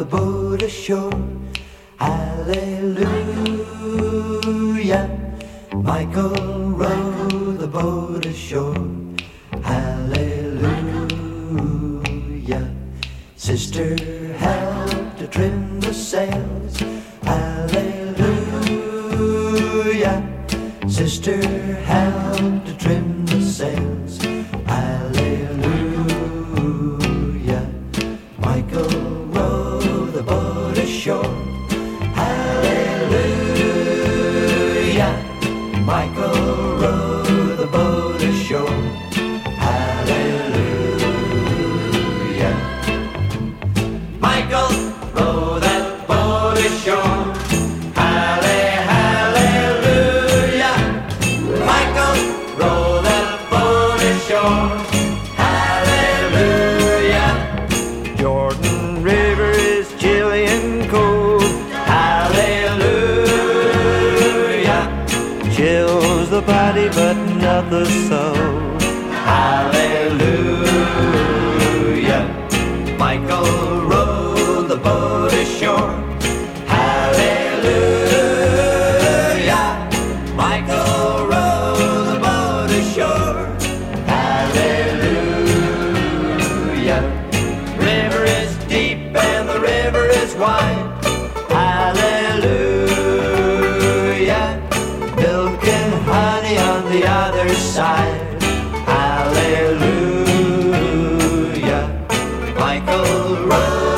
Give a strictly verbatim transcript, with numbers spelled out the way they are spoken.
boat ashore. Hallelujah. Michael row the boat ashore. Hallelujah. Sister helped to trim the sails. Hallelujah. Sister helped to trim the sails. Hallelujah. Michael row the boat ashore. Hallelujah. Michael row the boat ashore. Hallelujah. Michael row that boat ashore. Halle- Hallelujah. Michael row that boat ashore. Hallelujah. Jordan River is chilly and cold. Hallelujah. Chills the body but not the soul. Hallelujah. Michael rowed the boat ashore. Hallelujah. Michael rowed the boat ashore. Hallelujah. River is deep and the river is wide. Hallelujah. Milk and honey on the other side. Hallelujah. Michael rowed